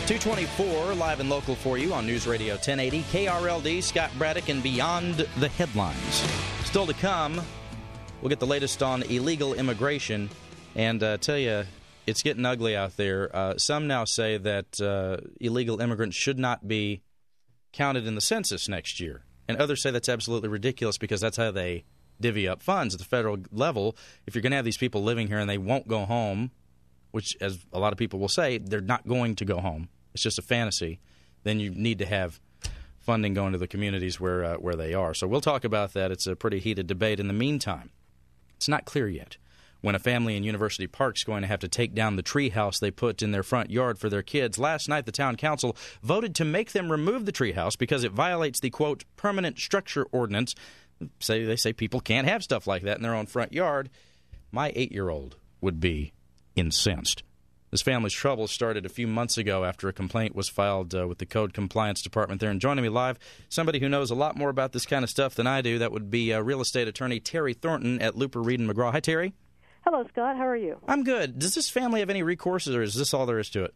224, live and local for you on News Radio 1080, KRLD, Scott Braddock, and Beyond the Headlines. Still to come, we'll get the latest on illegal immigration, and tell you, it's getting ugly out there. Some now say that illegal immigrants should not be counted in the census next year, and others say that's absolutely ridiculous because that's how they divvy up funds at the federal level. If you're going to have these people living here and they won't go home, which, as a lot of people will say, they're not going to go home, it's just a fantasy, then you need to have funding going to the communities where they are. So we'll talk about that. It's a pretty heated debate. In the meantime, it's not clear yet when a family in University Park is going to have to take down the treehouse they put in their front yard for their kids. Last night, the town council voted to make them remove the treehouse because it violates the, quote, permanent structure ordinance. They say people can't have stuff like that in their own front yard. My 8-year-old would be incensed. This family's trouble started a few months ago after a complaint was filed with the Code Compliance Department there. And joining me live, somebody who knows a lot more about this kind of stuff than I do, that would be real estate attorney Terry Thornton at Looper, Reed & McGraw. Hi, Terry. Hello, Scott. How are you? I'm good. Does this family have any recourse, or is this all there is to it?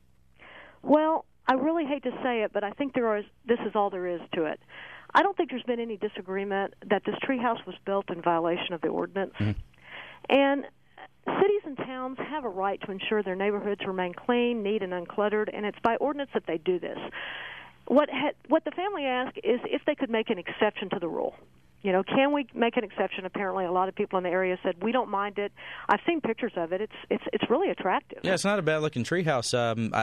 Well, I really hate to say it, but I think this is all there is to it. I don't think there's been any disagreement that this treehouse was built in violation of the ordinance. Mm-hmm. And cities and towns have a right to ensure their neighborhoods remain clean, neat, and uncluttered, and it's by ordinance that they do this. What the family asked is if they could make an exception to the rule. You know, can we make an exception? Apparently, a lot of people in the area said we don't mind it. I've seen pictures of it. It's really attractive. Yeah, it's not a bad-looking treehouse.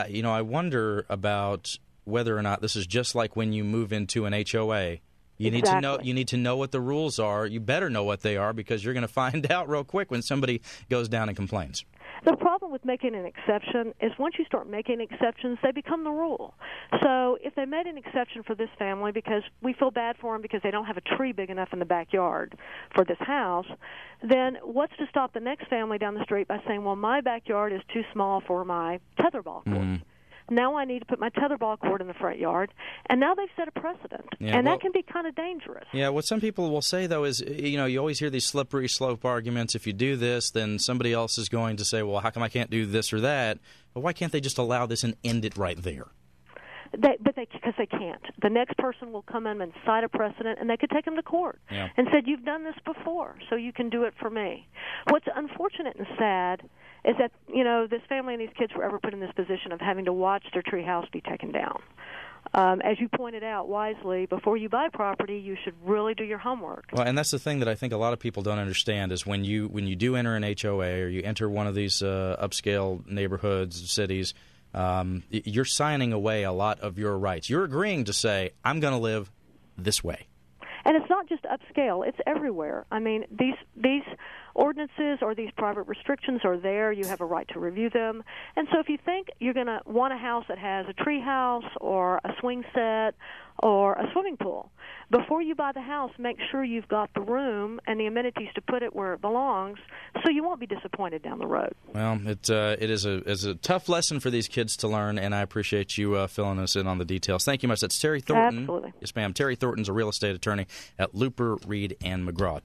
I wonder about whether or not this is just like when you move into an HOA. You need to know what the rules are. You better know what they are because you're going to find out real quick when somebody goes down and complains. The problem with making an exception is once you start making exceptions, they become the rule. So if they made an exception for this family because we feel bad for them because they don't have a tree big enough in the backyard for this house, then what's to stop the next family down the street by saying, well, my backyard is too small for my tetherball court. Mm. Now I need to put my tetherball court in the front yard, and now they've set a precedent, that can be kind of dangerous. Yeah, what some people will say, though, is, you always hear these slippery slope arguments. If you do this, then somebody else is going to say, well, how come I can't do this or that? But why can't they just allow this and end it right there? Because they can't. The next person will come in and cite a precedent, and they could take them to court and said, you've done this before, so you can do it for me. What's unfortunate and sad is that, this family and these kids were ever put in this position of having to watch their treehouse be taken down. As you pointed out wisely, before you buy property, you should really do your homework. Well, and that's the thing that I think a lot of people don't understand is when you do enter an HOA or you enter one of these upscale neighborhoods, cities, you're signing away a lot of your rights. You're agreeing to say, I'm going to live this way. And it's not just upscale. It's everywhere. I mean, these ordinances or these private restrictions are there. You have a right to review them. And so if you think you're going to want a house that has a tree house or a swing set or a swimming pool, before you buy the house, make sure you've got the room and the amenities to put it where it belongs so you won't be disappointed down the road. Well, it is a tough lesson for these kids to learn, and I appreciate you filling us in on the details. Thank you much. That's Terry Thornton. Absolutely. Yes, ma'am. Terry Thornton's a real estate attorney at Looper, Reed & McGraw.